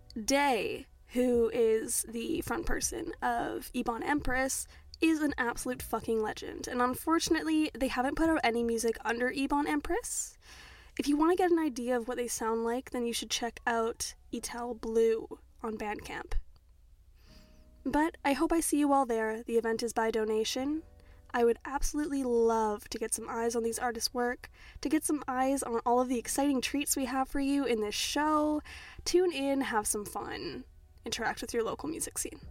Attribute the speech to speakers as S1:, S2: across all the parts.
S1: Day, who is the front person of Ebon Empress, is an absolute fucking legend. And unfortunately, they haven't put out any music under Ebon Empress. If you want to get an idea of what they sound like, then you should check out Etel Blue on Bandcamp. But I hope I see you all there. The event is by donation. I would absolutely love to get some eyes on these artists' work, to get some eyes on all of the exciting treats we have for you in this show. Tune in, have some fun, interact with your local music scene.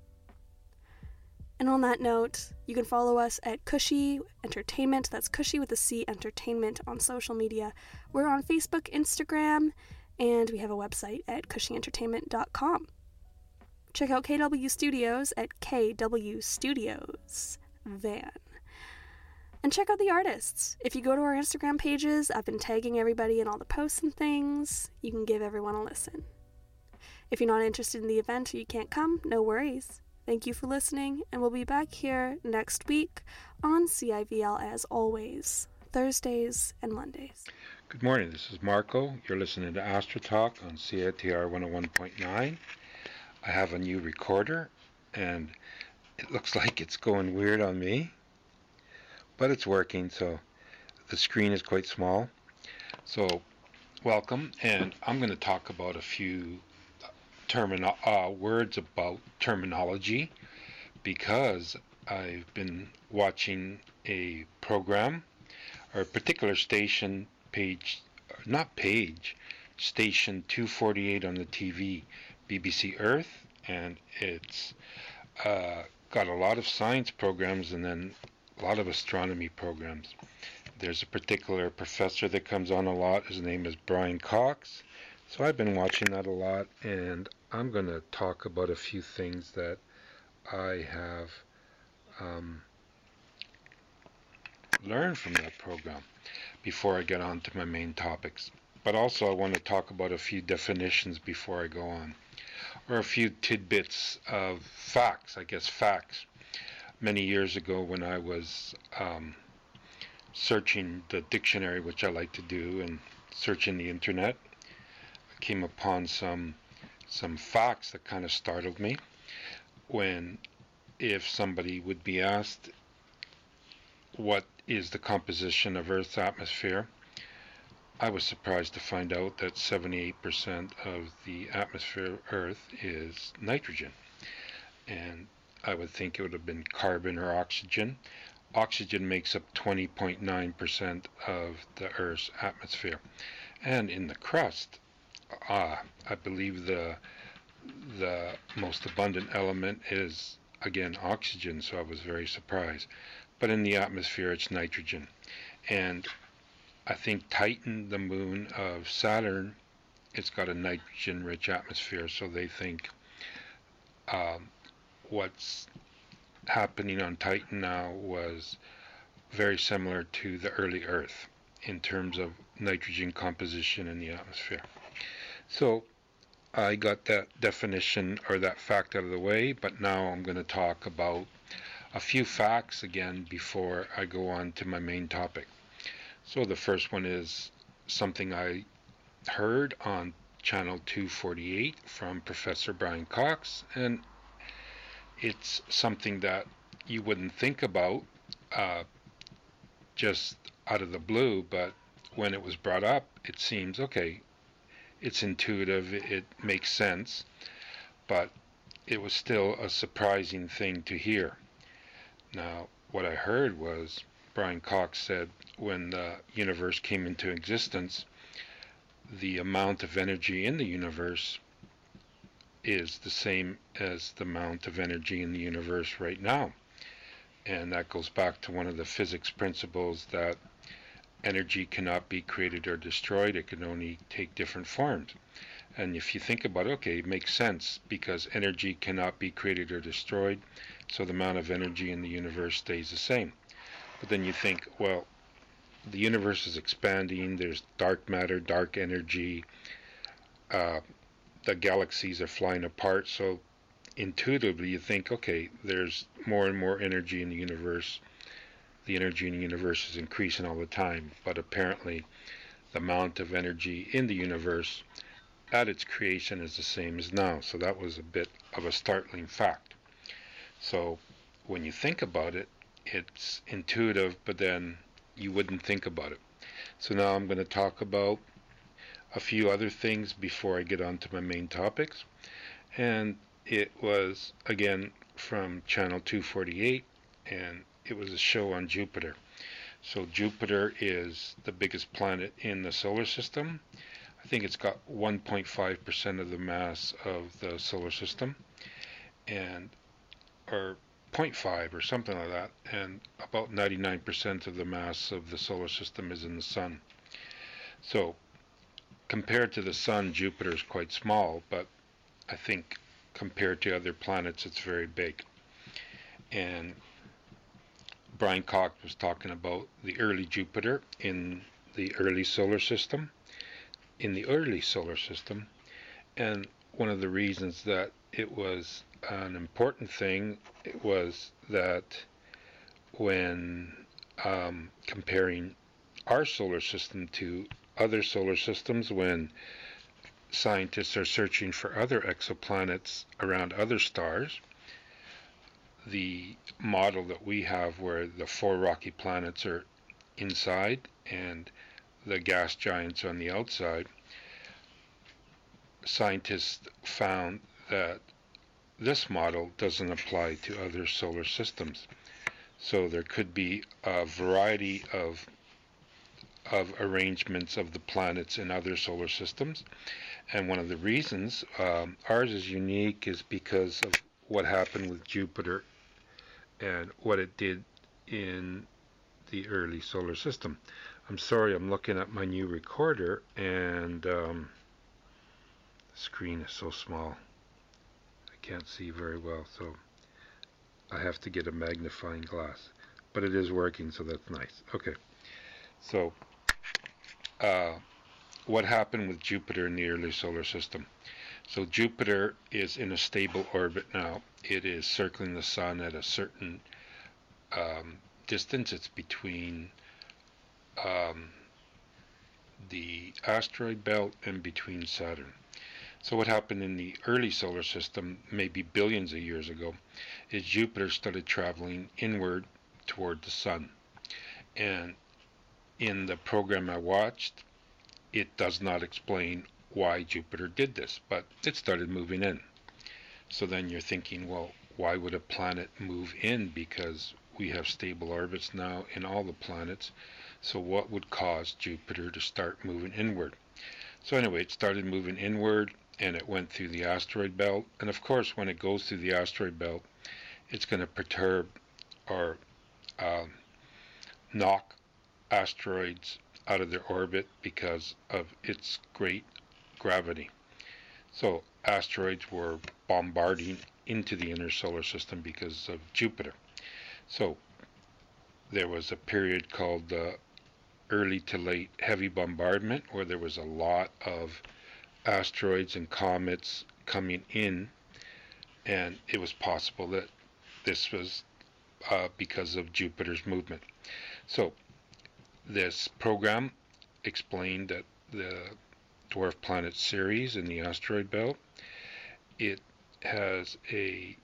S1: And on that note, you can follow us at Cushy Entertainment, that's Cushy with a C Entertainment, on social media. We're on Facebook, Instagram, and we have a website at cushyentertainment.com. Check out KW Studios at KW Studios Van. And check out the artists. If you go to our Instagram pages, I've been tagging everybody in all the posts and things. You can give everyone a listen. If you're not interested in the event or you can't come, no worries. Thank you for listening, and we'll be back here next week on CIVL as always, Thursdays and Mondays.
S2: Good morning, this is Marco. You're listening to Astro Talk on CITR 101.9. I have a new recorder, and it looks like it's going weird on me, but it's working, so the screen is quite small. So, welcome, and I'm going to talk about a few words about terminology, because I've been watching a program, or a particular station station 248 on the TV, BBC Earth, and it's got a lot of science programs and then a lot of astronomy programs. There's a particular professor that comes on a lot. His name is Brian Cox. So I've been watching that a lot, and I'm going to talk about a few things that I have learned from that program before I get on to my main topics. But also I want to talk about a few definitions before I go on, or a few tidbits of facts. Many years ago, when I was searching the dictionary, which I like to do, and searching the internet, I came upon some facts that kind of startled me. If somebody would be asked what is the composition of Earth's atmosphere, I was surprised to find out that 78% of the atmosphere of Earth is nitrogen. And I would think it would have been carbon or oxygen. Oxygen makes up 20.9% of the Earth's atmosphere. And in the crust, I believe the most abundant element is, again, oxygen, so I was very surprised. But in the atmosphere, it's nitrogen. And I think Titan, the moon of Saturn, it's got a nitrogen-rich atmosphere, so they think what's happening on Titan now was very similar to the early Earth in terms of nitrogen composition in the atmosphere. So I got that definition or that fact out of the way, but now I'm going to talk about a few facts again before I go on to my main topic. So the first one is something I heard on channel 248 from Professor Brian Cox, and it's something that you wouldn't think about just out of the blue, but when it was brought up, it seems, okay, it's intuitive, it makes sense, but it was still a surprising thing to hear. Now, what I heard was Brian Cox said when the universe came into existence, the amount of energy in the universe is the same as the amount of energy in the universe right now. And that goes back to one of the physics principles that energy cannot be created or destroyed, it can only take different forms. And if you think about it, okay, it makes sense, because energy cannot be created or destroyed, so the amount of energy in the universe stays the same. But then you think, well, the universe is expanding, there's dark matter, dark energy, the galaxies are flying apart, so intuitively you think, okay, there's more and more energy in the universe. The energy in the universe is increasing all the time, but apparently the amount of energy in the universe at its creation is the same as now. So that was a bit of a startling fact. So when you think about it, it's intuitive, but then you wouldn't think about it. So now I'm going to talk about a few other things before I get on to my main topics. And it was, again, from channel 248, and it was a show on Jupiter. So Jupiter is the biggest planet in the solar system. I think it's got 1.5% of the mass of the solar system, and or 0.5 or something like that, and about 99% of the mass of the solar system is in the sun. So compared to the sun, Jupiter is quite small, but I think compared to other planets, it's very big. And Brian Cox was talking about the early Jupiter in the early solar system. And one of the reasons that it was an important thing was that when comparing our solar system to other solar systems, when scientists are searching for other exoplanets around other stars, the model that we have where the 4 rocky planets are inside and the gas giants on the outside, scientists found that this model doesn't apply to other solar systems. So there could be a variety of arrangements of the planets in other solar systems. And one of the reasons ours is unique is because of what happened with Jupiter and what it did in the early solar system. I'm sorry, I'm looking at my new recorder, and the screen is so small I can't see very well, so I have to get a magnifying glass. But it is working, so that's nice. Okay, so what happened with Jupiter in the early solar system? So Jupiter is in a stable orbit now. It is circling the sun at a certain distance. It's between the asteroid belt and between Saturn. So what happened in the early solar system, maybe billions of years ago, is Jupiter started traveling inward toward the sun. And in the program I watched, it does not explain why Jupiter did this, but it started moving in. So then you're thinking, well, why would a planet move in? Because we have stable orbits now in all the planets. So what would cause Jupiter to start moving inward? So anyway, it started moving inward, and it went through the asteroid belt. And of course, when it goes through the asteroid belt, it's going to perturb or knock asteroids out of their orbit because of its great gravity. So asteroids were bombarding into the inner solar system because of Jupiter. So there was a period called the early to late heavy bombardment, where there was a lot of asteroids and comets coming in, and it was possible that this was because of Jupiter's movement. So this program explained that the dwarf planet Ceres in the asteroid belt, it has a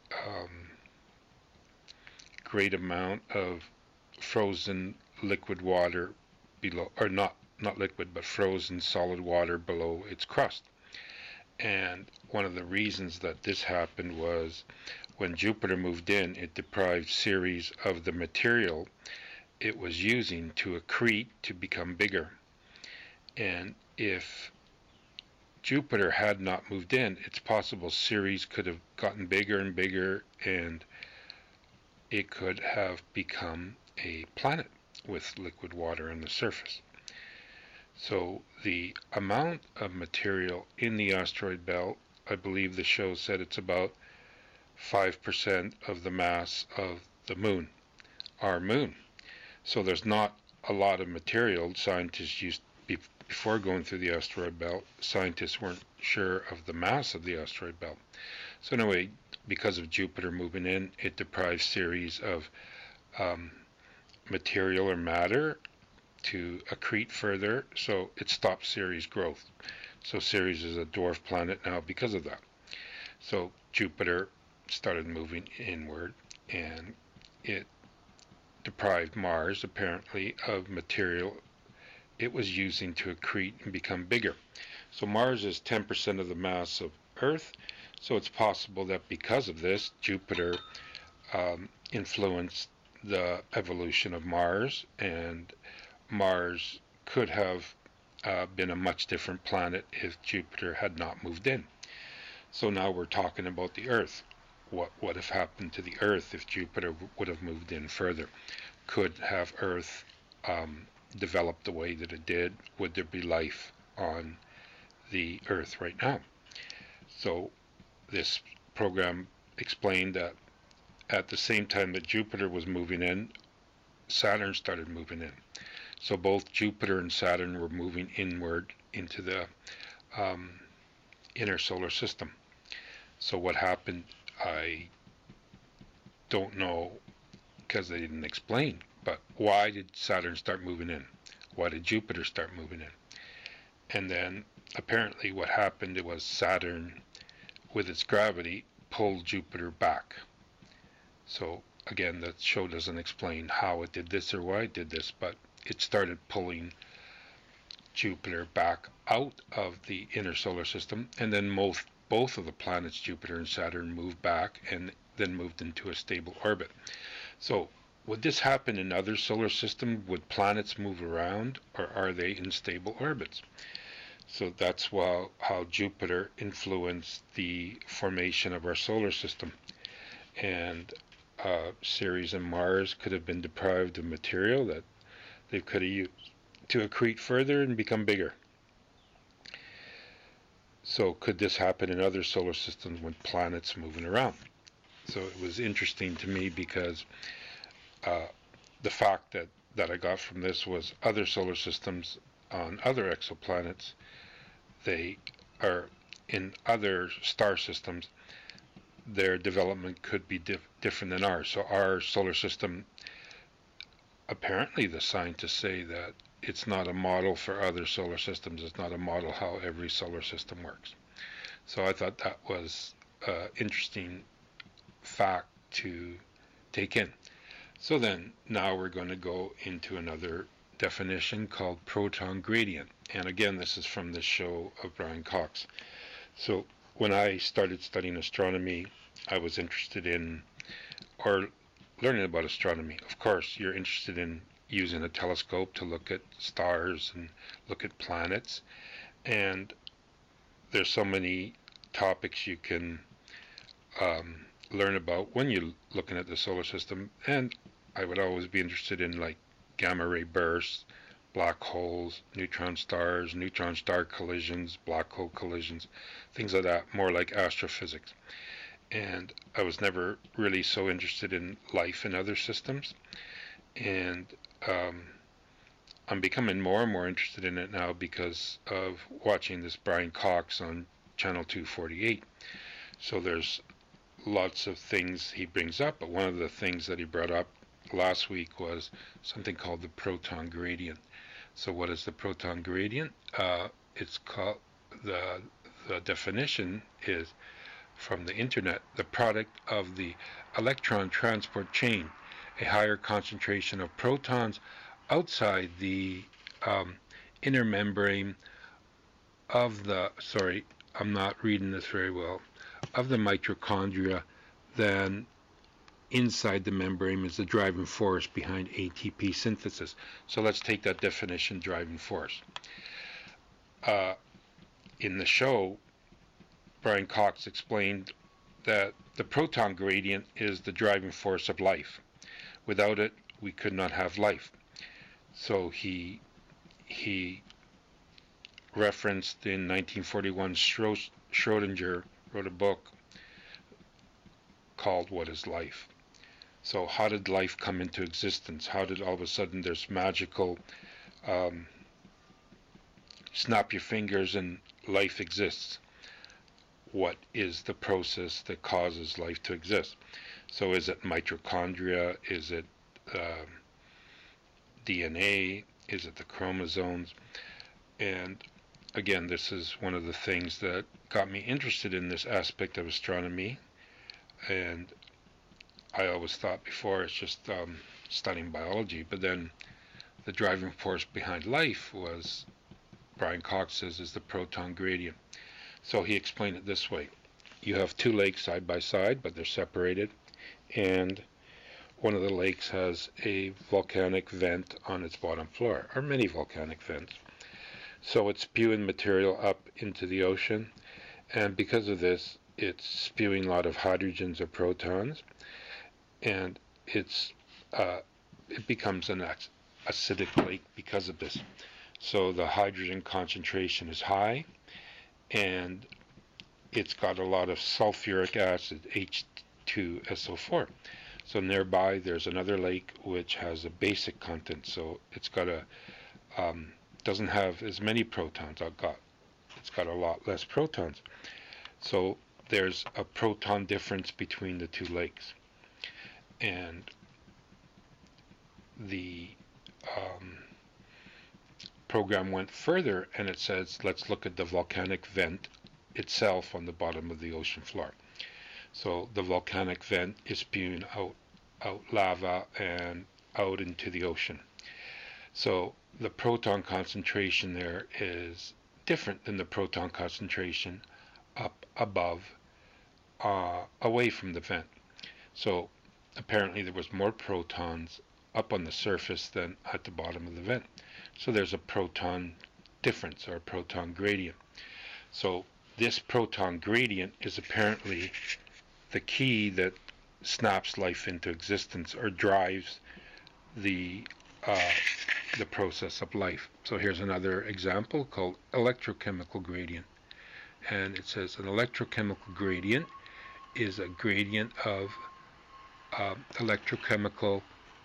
S2: great amount of frozen liquid water below, or not liquid, but frozen solid water below its crust. And one of the reasons that this happened was when Jupiter moved in, it deprived Ceres of the material it was using to accrete to become bigger. And if Jupiter had not moved in, it's possible Ceres could have gotten bigger and bigger, and it could have become a planet with liquid water on the surface. So the amount of material in the asteroid belt, I believe the show said it's about 5% of the mass of the moon, our moon. So there's not a lot of material. Scientists before going through the asteroid belt, scientists weren't sure of the mass of the asteroid belt. So anyway, because of Jupiter moving in, it deprives Ceres of material or matter to accrete further, so it stops Ceres growth. So Ceres is a dwarf planet now because of that. So Jupiter started moving inward, and it deprived Mars, apparently, of material it was using to accrete and become bigger. So Mars is 10% of the mass of Earth, so it's possible that because of this, Jupiter influenced the evolution of Mars, and Mars could have been a much different planet if Jupiter had not moved in. So now we're talking about the Earth. What would have happened to the Earth if Jupiter would have moved in further? Could have Earth developed the way that it did? Would there be life on the Earth right now? So this program explained that at the same time that Jupiter was moving in, Saturn started moving in. So both Jupiter and Saturn were moving inward into the inner solar system. So what happened, I don't know, because they didn't explain, but why did Saturn start moving in? Why did Jupiter start moving in? And then apparently what happened was Saturn, with its gravity, pulled Jupiter back. So again, the show doesn't explain how it did this or why it did this, but it started pulling Jupiter back out of the inner solar system, and then both of the planets, Jupiter and Saturn, moved back and then moved into a stable orbit. So would this happen in other solar systems? Would planets move around, or are they in stable orbits? So that's how Jupiter influenced the formation of our solar system. And Ceres and Mars could have been deprived of material that they could have used to accrete further and become bigger. So could this happen in other solar systems when planets moving around? So it was interesting to me because the fact that I got from this was other solar systems on other exoplanets, they are in other star systems, their development could be different than ours. So our solar system, apparently the scientists say that it's not a model for other solar systems. It's not a model how every solar system works. So I thought that was an interesting fact to take in. So then now we're going to go into another definition called proton gradient. And again, this is from the show of Brian Cox. So when I started studying astronomy, I was interested in, or learning about astronomy. Of course, you're interested in using a telescope to look at stars and look at planets. And there's so many topics you can learn about when you're looking at the solar system. And I would always be interested in like gamma ray bursts, black holes, neutron star collisions, black hole collisions, things like that, more like astrophysics. And I was never really so interested in life in other systems. And I'm becoming more and more interested in it now because of watching this Brian Cox on Channel 248. So there's lots of things he brings up, but one of the things that he brought up last week was something called the proton gradient. So what is the proton gradient? It's called, the definition is from the internet, the product of the electron transport chain, a higher concentration of protons outside the inner membrane of the, sorry, I'm not reading this very well, of the mitochondria than inside the membrane is the driving force behind ATP synthesis. So let's take that definition, driving force. In the show, Brian Cox explained that the proton gradient is the driving force of life. Without it, we could not have life. So he referenced in 1941, Schrodinger wrote a book called What is Life? So how did life come into existence? How did all of a sudden there's magical snap your fingers and life exists? What is the process that causes life to exist? So is it mitochondria? Is it DNA? Is it the chromosomes? And again, this is one of the things that got me interested in this aspect of astronomy. And I always thought before it's just studying biology, but then the driving force behind life was, Brian Cox says, is the proton gradient. So he explained it this way. You have two lakes side by side, but they're separated, and one of the lakes has a volcanic vent on its bottom floor, or many volcanic vents. So it's spewing material up into the ocean, and because of this, it's spewing a lot of hydrogens or protons, and it becomes an acidic lake because of this. So the hydrogen concentration is high, and it's got a lot of sulfuric acid, H2SO4. So nearby there's another lake which has a basic content, so it's got doesn't have as many protons. It's got a lot less protons. So there's a proton difference between the two lakes. And the program went further, and it says, let's look at the volcanic vent itself on the bottom of the ocean floor. So the volcanic vent is spewing out lava and out into the ocean. So the proton concentration there is different than the proton concentration up above, away from the vent. So apparently there was more protons up on the surface than at the bottom of the vent. So there's a proton difference, or a proton gradient. So this proton gradient is apparently the key that snaps life into existence, or drives the process of life. So here's another example called electrochemical gradient. And it says an electrochemical gradient is a gradient of electrochemical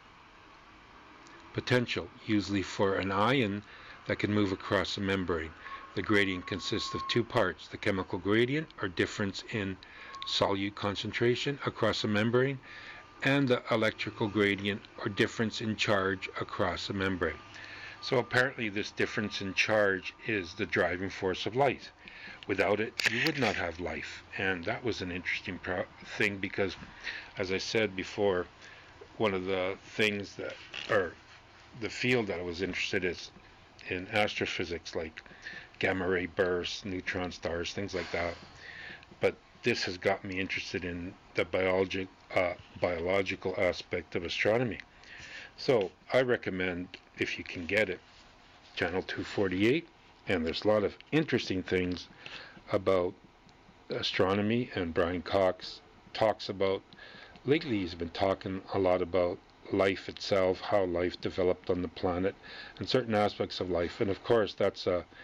S2: potential, usually for an ion that can move across a membrane. The gradient consists of two parts: the chemical gradient, or difference in solute concentration across a membrane, and the electrical gradient, or difference in charge across a membrane. So apparently this difference in charge is the driving force of life. Without it, you would not have life. And that was an interesting thing, because, as I said before, one of the things that, or the field that I was interested in astrophysics, like gamma ray bursts, neutron stars, things like that. But this has got me interested in the biological aspect of astronomy. So I recommend, if you can get it, Channel 248, and there's a lot of interesting things about astronomy, and Brian Cox talks about, lately he's been talking a lot about life itself, how life developed on the planet, and certain aspects of life. And of course that's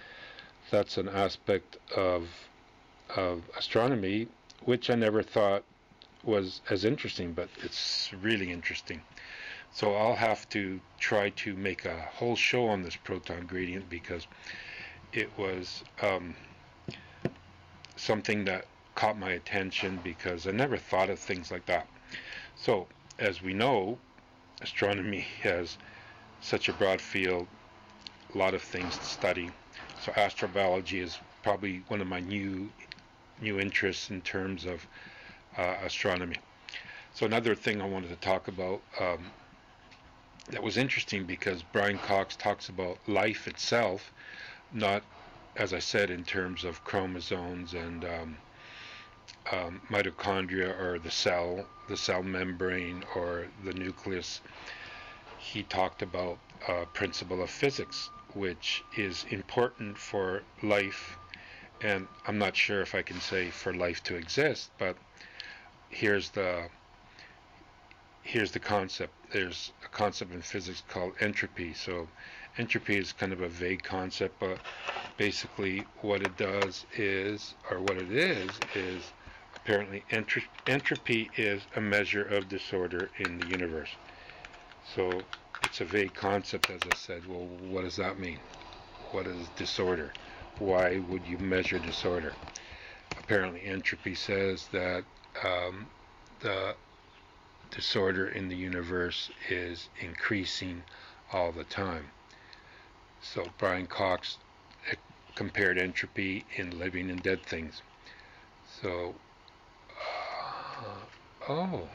S2: an aspect of astronomy which I never thought was as interesting, but it's really interesting. So I'll have to try to make a whole show on this proton gradient, because it was something that caught my attention, because I never thought of things like that. So, as we know, astronomy has such a broad field, a lot of things to study. So astrobiology is probably one of my new interests in terms of astronomy. So another thing I wanted to talk about that was interesting, because Brian Cox talks about life itself, not, as I said, in terms of chromosomes and mitochondria, or the cell membrane, or the nucleus. He talked about a principle of physics, which is important for life, and I'm not sure if I can say for life to exist, but here's the concept. There's a concept in physics called entropy. So entropy is kind of a vague concept, but basically what it is apparently entropy is a measure of disorder in the universe. So it's a vague concept, as I said. Well, what does that mean? What is disorder? Why would you measure disorder? Apparently entropy says that the disorder in the universe is increasing all the time. So Brian Cox compared entropy in living and dead things. So, oh,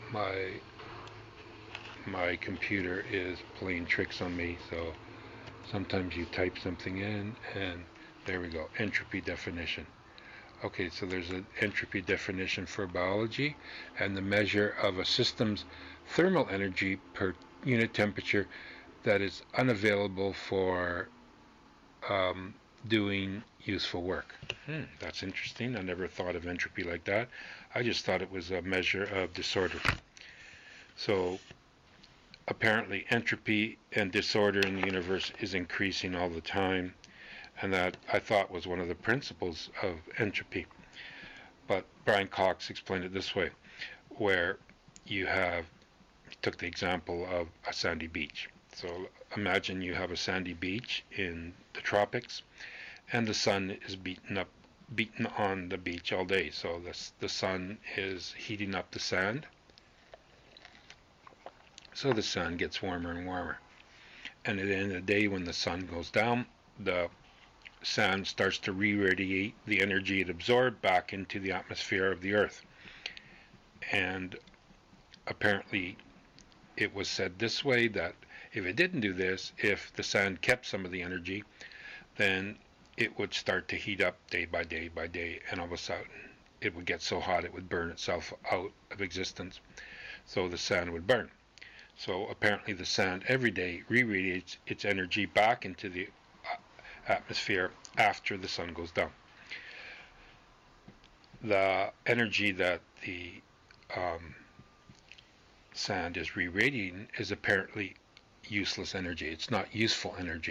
S2: my computer is playing tricks on me. So sometimes you type something in, and there we go, entropy definition. Okay, so there's an entropy definition for biology, and the measure of a system's thermal energy per unit temperature that is unavailable for doing useful work. That's interesting. I never thought of entropy like that. I just thought it was a measure of disorder. So apparently entropy and disorder in the universe is increasing all the time, and that I thought was one of the principles of entropy. But Brian Cox explained it this way, where he took the example of a sandy beach. So imagine you have a sandy beach in the tropics, and the sun is beaten on the beach all day. So the sun is heating up the sand. So the sun gets warmer and warmer. And at the end of the day, when the sun goes down, the sand starts to re-radiate the energy it absorbed back into the atmosphere of the Earth. And apparently it was said this way, that if it didn't do this, if the sand kept some of the energy, then it would start to heat up day by day by day, and all of a sudden it would get so hot it would burn itself out of existence. So the sand would burn. So apparently the sand every day re-radiates its energy back into the atmosphere after the sun goes down. The energy that the sand is re-radiating is apparently useless energy. It's not useful energy.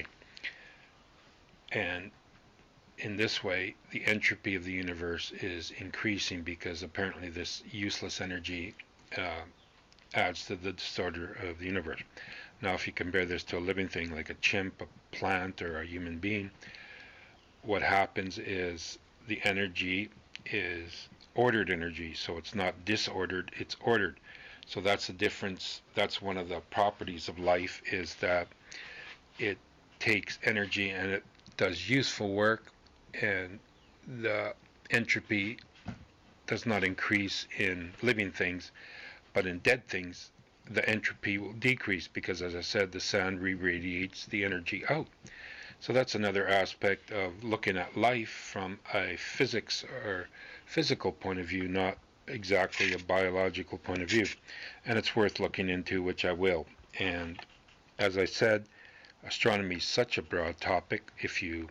S2: And in this way, the entropy of the universe is increasing because apparently this useless energy adds to the disorder of the universe. Now, if you compare this to a living thing like a chimp, a plant, or a human being, what happens is the energy is ordered energy, so it's not disordered, it's ordered. So that's the difference. That's one of the properties of life, is that it takes energy and it does useful work, and the entropy does not increase in living things, but in dead things the entropy will decrease because, as I said, the sand re-radiates the energy out. So that's another aspect of looking at life from a physics or physical point of view, not exactly a biological point of view. And it's worth looking into, which I will. And as I said, astronomy is such a broad topic. If you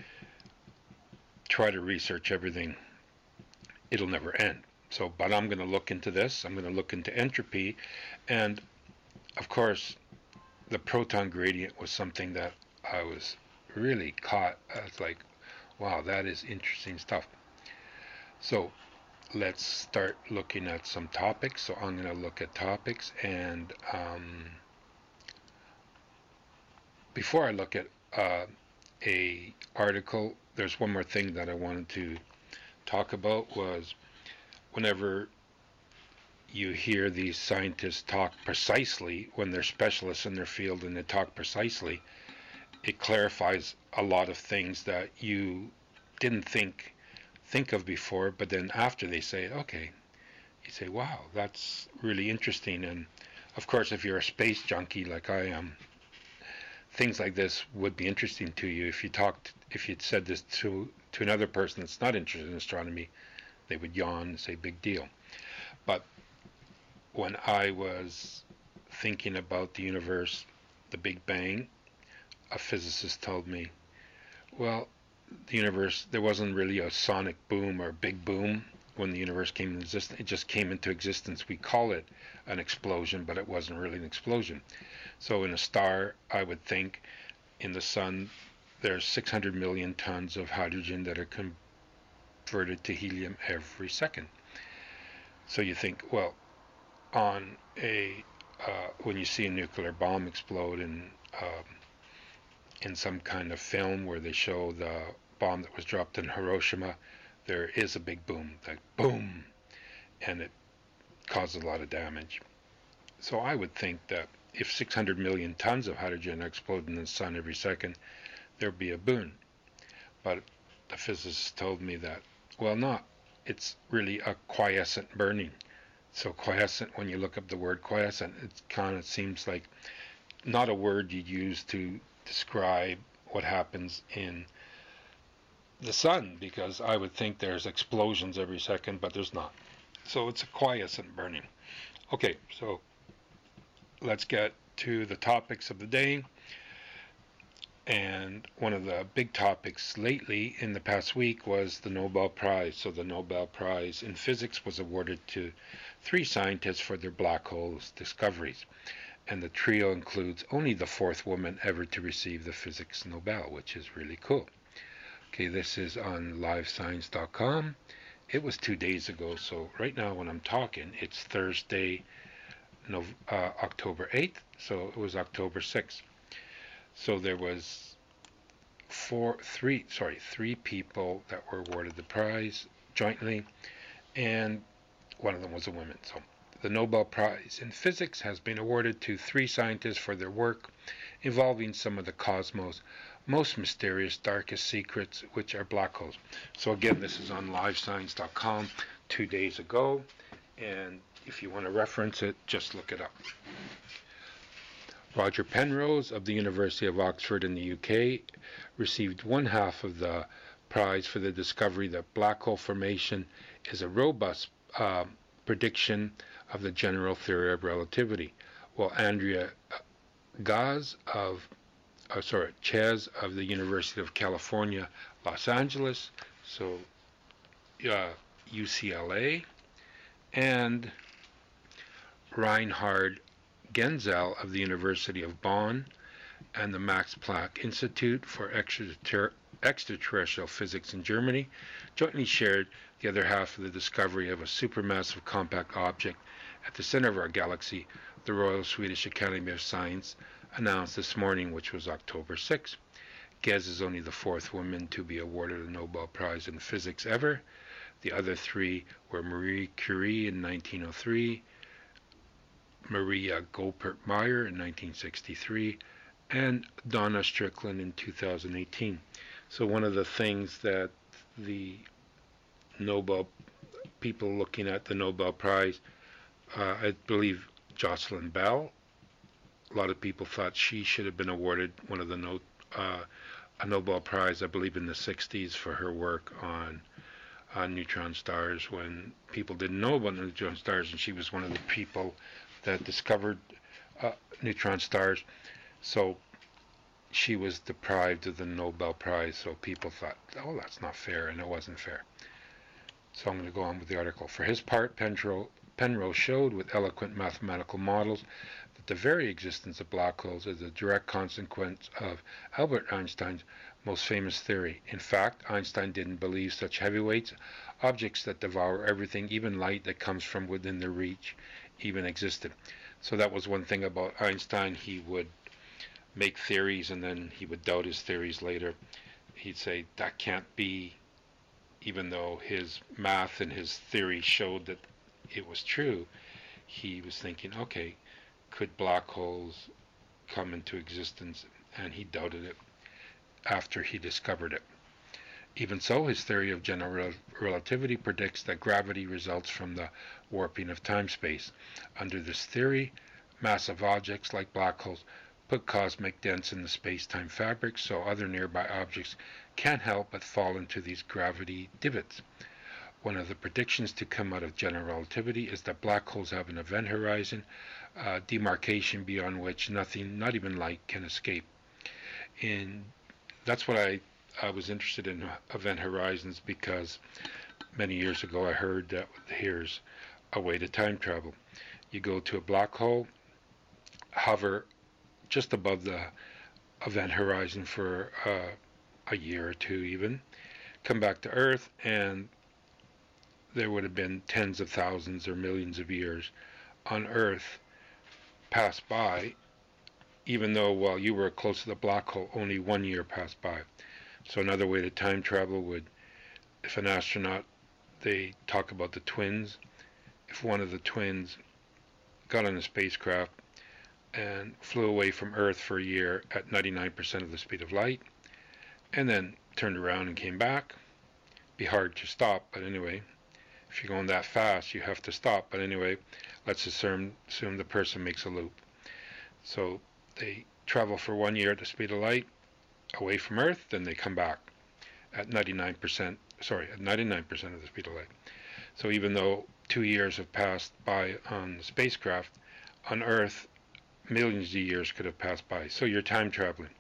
S2: try to research everything, it'll never end. So, but I'm going to look into this. I'm going to look into entropy. And of course, the proton gradient was something that I was really caught. I was like, wow, that is interesting stuff. So let's start looking at some topics. So I'm going to look at topics, and before I look at a article, there's one more thing that I wanted to talk about. Was whenever you hear these scientists talk precisely, when they're specialists in their field and they talk precisely, it clarifies a lot of things that you didn't think of before, but then after they say it, okay, you say, wow, that's really interesting. And of course, if you're a space junkie like I am, things like this would be interesting to you. If you'd said this to another person that's not interested in astronomy, they would yawn and say, big deal. But when I was thinking about the universe, the Big Bang, a physicist told me, well, the universe, there wasn't really a sonic boom or big boom when the universe came into existence. It just came into existence. We call it an explosion, but it wasn't really an explosion. So in a star, I would think, in the sun, there's 600 million tons of hydrogen that are converted to helium every second. So you think, well, on when you see a nuclear bomb explode in some kind of film where they show the bomb that was dropped in Hiroshima, there is a big boom, like boom, and it causes a lot of damage. So I would think that if 600 million tons of hydrogen explode in the sun every second, there'd be a boom. but the physicist told me that, well, not. It's really a quiescent burning. So quiescent, when you look up the word quiescent, it kind of seems like not a word you'd use to describe what happens in the sun, because I would think there's explosions every second, but there's not. So it's a quiescent burning. Okay, so let's get to the topics of the day. And one of the big topics lately in the past week was the Nobel Prize. So the Nobel Prize in Physics was awarded to 3 scientists for their black holes discoveries. And the trio includes only the 4th woman ever to receive the Physics Nobel, which is really cool. Okay, this is on livescience.com. It was 2 days ago, so right now when I'm talking, it's Thursday, October 8th, so it was October 6th. So there was 3 people that were awarded the prize jointly, and one of them was a woman. So the Nobel Prize in Physics has been awarded to 3 scientists for their work involving some of the cosmos' most mysterious, darkest secrets, which are black holes. So again, this is on livescience.com 2 days ago, and if you want to reference it, just look it up. Roger Penrose of the University of Oxford in the UK received 1/2 of the prize for the discovery that black hole formation is a robust prediction of the general theory of relativity, while Andrea Chez of the University of California, Los Angeles, so UCLA, and Reinhard Genzel of the University of Bonn and the Max Planck Institute for Extraterrestrial Physics in Germany jointly shared the other half of the discovery of a supermassive compact object at the center of our galaxy, the Royal Swedish Academy of Science announced this morning, which was October 6. Gez is only the 4th woman to be awarded a Nobel Prize in Physics ever. The other 3 were Marie Curie in 1903, Maria Goeppert-Mayer in 1963, and Donna Strickland in 2018. So one of the things that the Nobel people looking at the Nobel Prize, I believe Jocelyn Bell, a lot of people thought she should have been awarded one of the a Nobel Prize, I believe in the 60s, for her work on neutron stars when people didn't know about neutron stars, and she was one of the people that discovered neutron stars. So she was deprived of the Nobel Prize, so people thought, oh, that's not fair, and it wasn't fair. So I'm going to go on with the article. For his part, Penrose showed with eloquent mathematical models that the very existence of black holes is a direct consequence of Albert Einstein's most famous theory. In fact, Einstein didn't believe such heavyweights, objects that devour everything, even light that comes from within their reach, even existed. So that was one thing about Einstein. He would make theories and then he would doubt his theories later. He'd say that can't be, even though his math and his theory showed that it was true. He was thinking, okay, could black holes come into existence? And he doubted it after he discovered it. Even so, his theory of general relativity predicts that gravity results from the warping of time-space. Under this theory, massive objects like black holes put cosmic dents in the space-time fabric, so other nearby objects can't help but fall into these gravity divots. One of the predictions to come out of general relativity is that black holes have an event horizon, demarcation beyond which nothing, not even light, can escape. That's what I was interested in event horizons, because many years ago I heard that here's a way to time travel. You go to a black hole, hover just above the event horizon for a year or two even, come back to Earth, and there would have been tens of thousands or millions of years on Earth pass by, even though while you were close to the black hole, only 1 year passed by. So another way to time travel would, if an astronaut, they talk about the twins, if one of the twins got on a spacecraft and flew away from Earth for a year at 99% of the speed of light, and then turned around and came back. Be hard to stop, but anyway, if you're going that fast, you have to stop. But anyway, let's assume the person makes a loop. So they travel for 1 year at the speed of light away from Earth, then they come back at 99%, at 99% of the speed of light. So even though 2 years have passed by on the spacecraft, on Earth, millions of years could have passed by. So you're time traveling.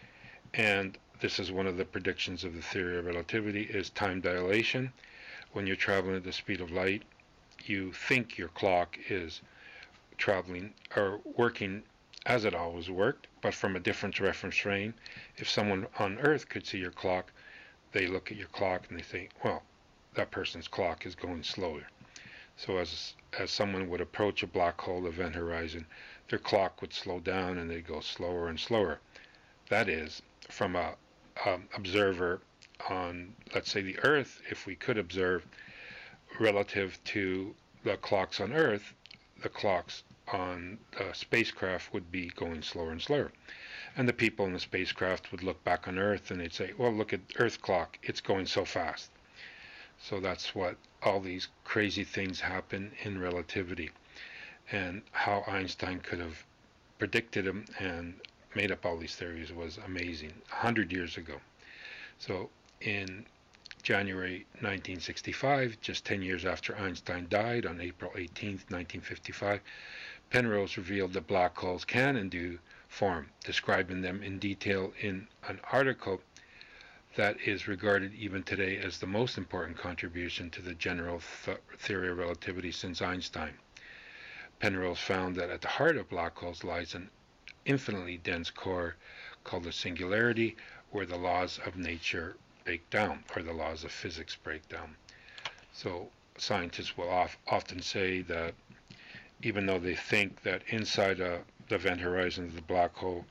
S2: And this is one of the predictions of the theory of relativity, is time dilation. When you're traveling at the speed of light, you think your clock is traveling or working as it always worked, but from a different reference frame. If someone on Earth could see your clock, they look at your clock and they think, well, that person's clock is going slower. So as someone would approach a black hole event horizon, their clock would slow down and they'd go slower and slower. That is, from a observer on, let's say, the Earth, if we could observe relative to the clocks on Earth, the clocks on the spacecraft would be going slower and slower. And the people in the spacecraft would look back on Earth and they'd say, well, look at Earth clock, it's going so fast. So that's what all these crazy things happen in relativity, and how Einstein could have predicted them and made up all these theories was amazing 100 years ago. So in January 1965, just 10 years after Einstein died, on April 18, 1955, Penrose revealed that black holes can and do form, describing them in detail in an article that is regarded even today as the most important contribution to the general theory of relativity since Einstein. Penrose found that at the heart of black holes lies an infinitely dense core called the singularity, where the laws of nature break down, or the laws of physics break down. So scientists will often say that even though they think that inside the event horizon of the black hole,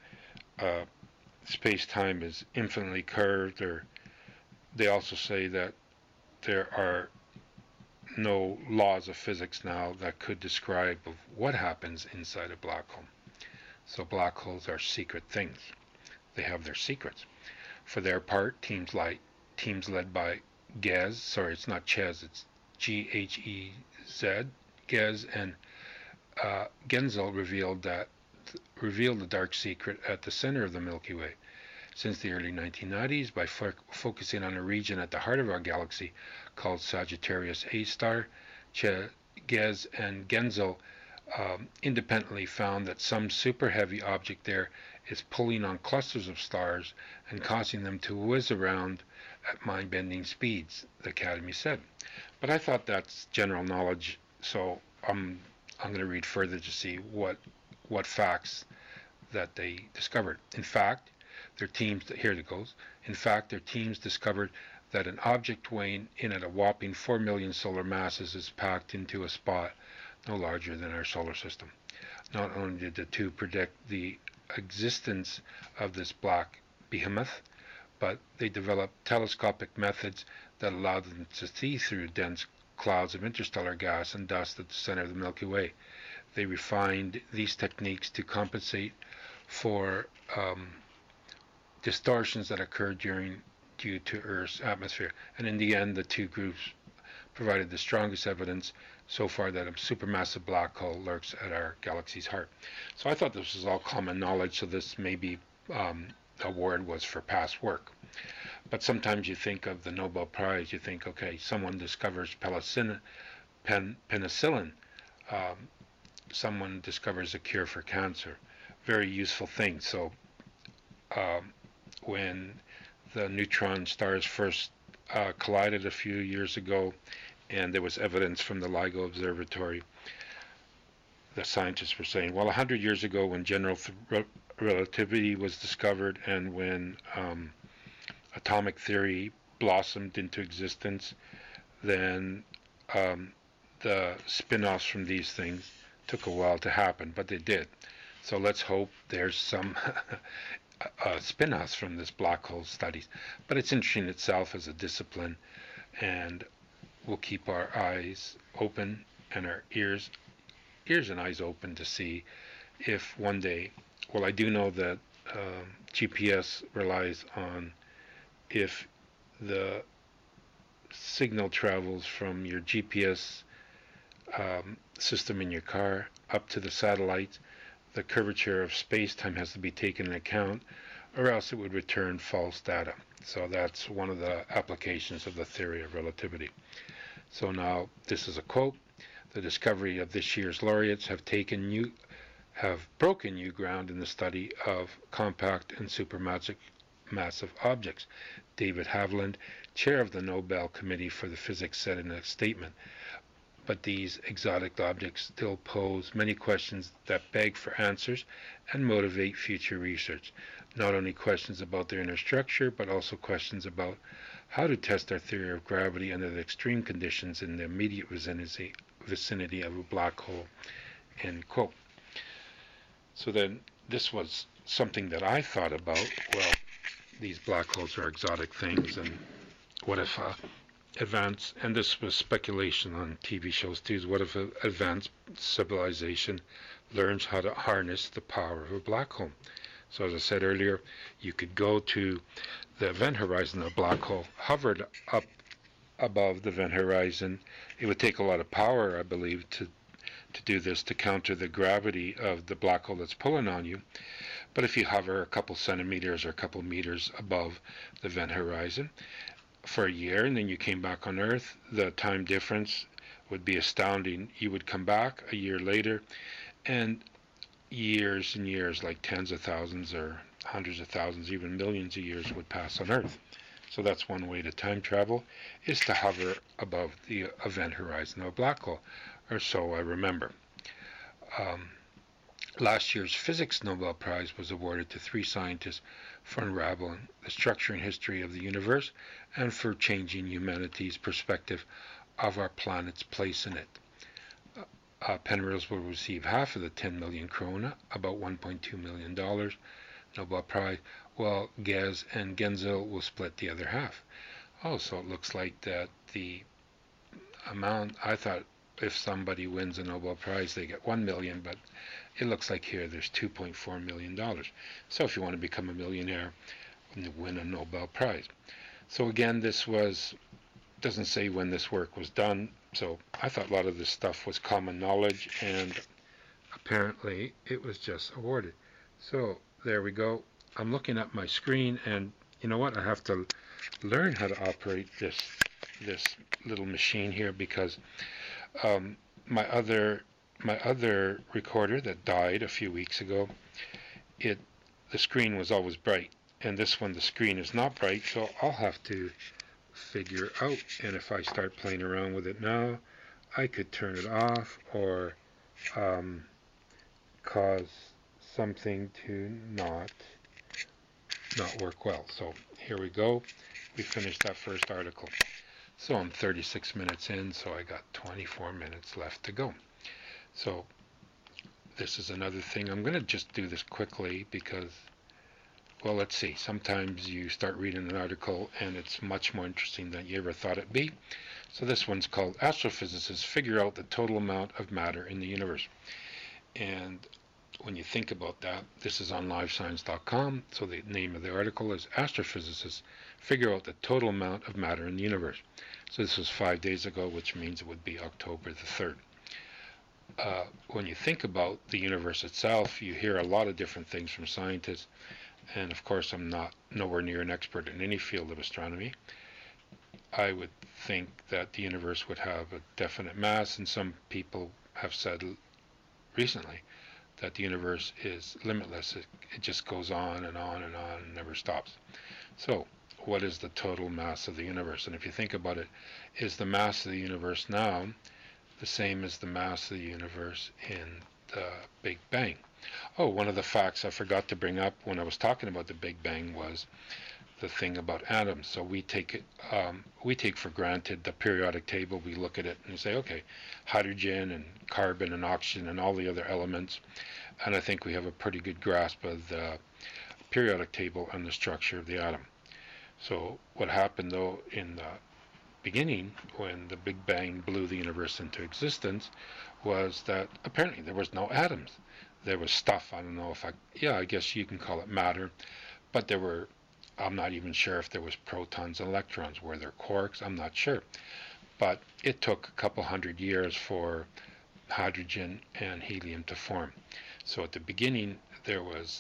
S2: space-time is infinitely curved, or they also say that there are no laws of physics now that could describe of what happens inside a black hole. So black holes are secret things. They have their secrets. For their part, teams led by Ghez, it's not Chez, it's Ghez, Ghez and Genzel revealed the dark secret at the center of the Milky Way. Since the early 1990s, by focusing on a region at the heart of our galaxy called Sagittarius A star, Ghez and Genzel independently found that some super heavy object there is pulling on clusters of stars and causing them to whiz around at mind-bending speeds, the Academy said. But I thought that's general knowledge, so I'm going to read further to see what facts that they discovered. In fact, their teams discovered that an object weighing in at a whopping 4 million solar masses is packed into a spot no larger than our solar system. Not only did the two predict the existence of this black behemoth, but they developed telescopic methods that allowed them to see through dense clouds of interstellar gas and dust at the center of the Milky Way. They refined these techniques to compensate for distortions that occurred due to Earth's atmosphere. And in the end, the two groups provided the strongest evidence so far that a supermassive black hole lurks at our galaxy's heart. So I thought this was all common knowledge, so this maybe award was for past work. But sometimes you think of the Nobel Prize, you think, okay, someone discovers penicillin, someone discovers a cure for cancer. Very useful thing. So when the neutron stars first collided a few years ago, and there was evidence from the LIGO Observatory, the scientists were saying, well, 100 years ago when general relativity was discovered and when atomic theory blossomed into existence, then the spin-offs from these things took a while to happen, but they did. So let's hope there's some spin-offs from this black hole studies. But it's interesting itself as a discipline, and we'll keep our eyes open and our ears and eyes open to see if one day, well, I do know that GPS relies on if the signal travels from your GPS system in your car up to the satellite. The curvature of space-time has to be taken into account, or else it would return false data. So that's one of the applications of the theory of relativity. So now this is a quote. The discovery of this year's laureates have broken new ground in the study of compact and supermassive objects. David Haviland, chair of the Nobel Committee for the Physics, said in a statement. But these exotic objects still pose many questions that beg for answers and motivate future research. Not only questions about their inner structure, but also questions about how to test our theory of gravity under the extreme conditions in the immediate vicinity of a black hole. End quote. So then this was something that I thought about. Well, these black holes are exotic things, and what if advanced, and this was speculation on TV shows too, is what if an advanced civilization learns how to harness the power of a black hole? So as I said earlier, you could go to the event horizon of a black hole, hovered up above the event horizon. It would take a lot of power, I believe, to do this, to counter the gravity of the black hole that's pulling on you. But if you hover a couple centimeters or a couple meters above the event horizon for a year, and then you came back on Earth, the time difference would be astounding. You would come back a year later, and years and years, like tens of thousands or hundreds of thousands, even millions of years would pass on Earth. So that's one way to time travel, is to hover above the event horizon of a black hole, or so I remember. Last year's Physics Nobel Prize was awarded to 3 scientists for unraveling the structure and history of the universe and for changing humanity's perspective of our planet's place in it. Penrose will receive half of the 10 million krona, about $1.2 million, Nobel Prize, while Gez and Genzel will split the other half. Oh, so it looks like that the amount, I thought if somebody wins a Nobel Prize, they get 1 million, but it looks like here there's $2.4 million. So if you want to become a millionaire, you win a Nobel Prize. So again, this doesn't say when this work was done, so I thought a lot of this stuff was common knowledge, and apparently it was just awarded. So there we go. I'm looking at my screen, and you know what? I have to learn how to operate this little machine here, because my other recorder that died a few weeks ago, the screen was always bright, and this one the screen is not bright, so I'll have to figure out. And if I start playing around with it now, I could turn it off or cause something to not work well. So here we go. We finished that first article. So I'm 36 minutes in, so I got 24 minutes left to go. So this is another thing. I'm going to just do this quickly because, well, let's see. Sometimes you start reading an article and it's much more interesting than you ever thought it'd be. So this one's called Astrophysicists Figure Out the Total Amount of Matter in the Universe. And when you think about that, this is on livescience.com. So the name of the article is Astrophysicists Figure Out the Total Amount of Matter in the Universe. So this was 5 days ago, which means it would be October the 3rd. When you think about the universe itself, you hear a lot of different things from scientists. And of course, I'm nowhere near an expert in any field of astronomy. I would think that the universe would have a definite mass, and some people have said recently that the universe is limitless. It just goes on and on and on and never stops. So what is the total mass of the universe? And if you think about it, is the mass of the universe now the same as the mass of the universe in the Big Bang? Oh, one of the facts I forgot to bring up when I was talking about the Big Bang was the thing about atoms. So we take for granted the periodic table. We look at it and say, okay, hydrogen and carbon and oxygen and all the other elements. And I think we have a pretty good grasp of the periodic table and the structure of the atom. So what happened, though, in the beginning, when the Big Bang blew the universe into existence, was that apparently there was no atoms. There was stuff. I don't know if I guess you can call it matter, but there were I'm not even sure if there was protons and electrons. Were there quarks? I'm not sure. But it took a couple hundred years for hydrogen and helium to form. So at the beginning, there was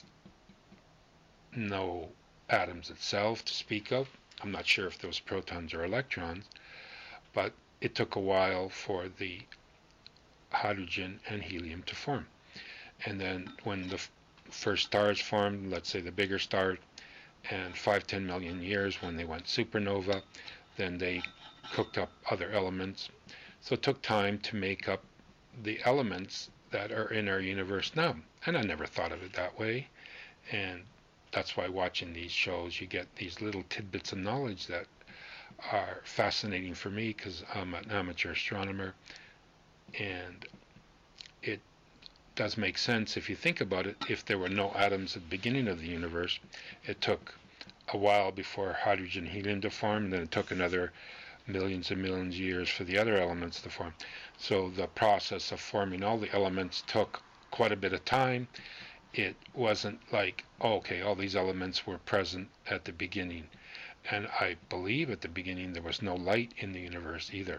S2: no atoms itself to speak of. I'm not sure if there was protons or electrons, but it took a while for the hydrogen and helium to form. And then when the first stars formed, let's say the bigger star, and 5-10 million years when they went supernova, then they cooked up other elements. So it took time to make up the elements that are in our universe now. And I never thought of it that way. And that's why watching these shows, you get these little tidbits of knowledge that are fascinating for me, because I'm an amateur astronomer, and it does make sense if you think about it. If there were no atoms at the beginning of the universe, it took a while before hydrogen and helium to form, and then it took another millions and millions of years for the other elements to form. So the process of forming all the elements took quite a bit of time. It wasn't like, oh, okay, all these elements were present at the beginning. And I believe at the beginning there was no light in the universe either.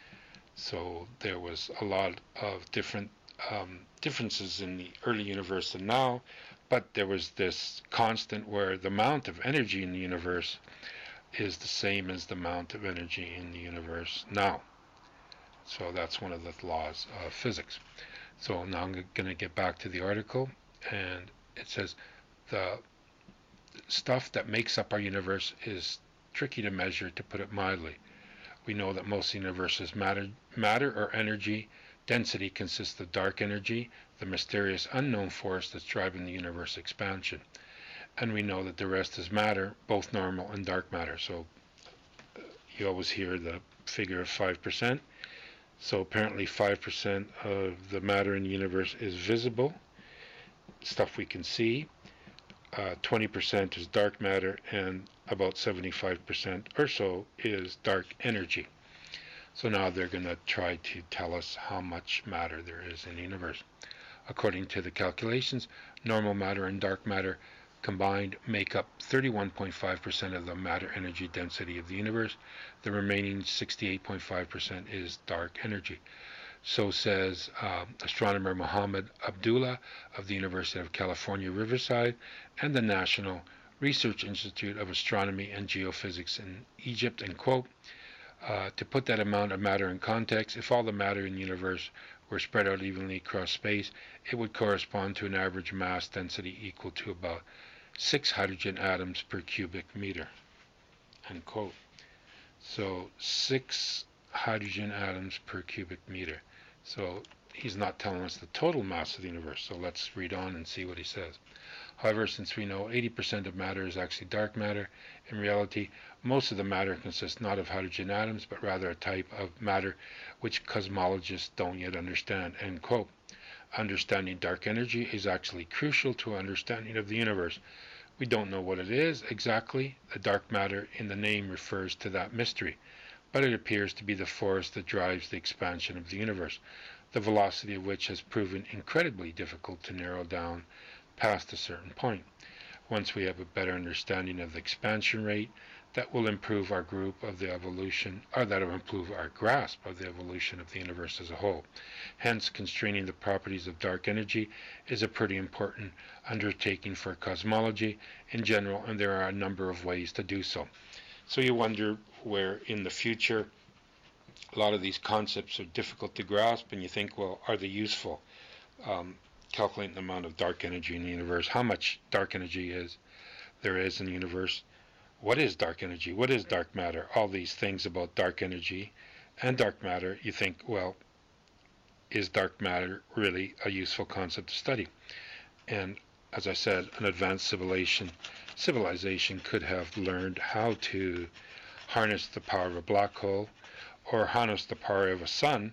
S2: So there was a lot of differences in the early universe and now, but there was this constant where the amount of energy in the universe is the same as the amount of energy in the universe now. So that's one of the laws of physics. So now I'm going to get back to the article, and it says the stuff that makes up our universe is tricky to measure, to put it mildly. We know that most of the universe is matter or energy. Density consists of dark energy, the mysterious unknown force that's driving the universe expansion. And we know that the rest is matter, both normal and dark matter. So you always hear the figure of 5%. So apparently 5% of the matter in the universe is visible, stuff we can see. 20% is dark matter, and about 75% or so is dark energy. So now they're going to try to tell us how much matter there is in the universe. According to the calculations, normal matter and dark matter combined make up 31.5% of the matter energy density of the universe. The remaining 68.5% is dark energy. So says astronomer Muhammad Abdullah of the University of California, Riverside, and the National Research Institute of Astronomy and Geophysics in Egypt, and quote, to put that amount of matter in context, if all the matter in the universe were spread out evenly across space, it would correspond to an average mass density equal to about 6 hydrogen atoms per cubic meter, end quote. So 6 hydrogen atoms per cubic meter. So he's not telling us the total mass of the universe. So let's read on and see what he says. However, since we know 80% of matter is actually dark matter, in reality, most of the matter consists not of hydrogen atoms, but rather a type of matter which cosmologists don't yet understand, end quote. Understanding dark energy is actually crucial to understanding of the universe. We don't know what it is exactly. The dark matter in the name refers to that mystery, but it appears to be the force that drives the expansion of the universe, the velocity of which has proven incredibly difficult to narrow down past a certain point. Once we have a better understanding of the expansion rate, that will improve our group of the evolution, or that will improve our grasp of the evolution of the universe as a whole. Hence, constraining the properties of dark energy is a pretty important undertaking for cosmology in general, and there are a number of ways to do so. So you wonder where in the future a lot of these concepts are difficult to grasp, and you think, well, are they useful? Calculating the amount of dark energy in the universe, how much dark energy there is in the universe. What is dark energy? What is dark matter? All these things about dark energy and dark matter, you think, well, is dark matter really a useful concept to study? And as I said, an advanced civilization could have learned how to harness the power of a black hole or harness the power of a sun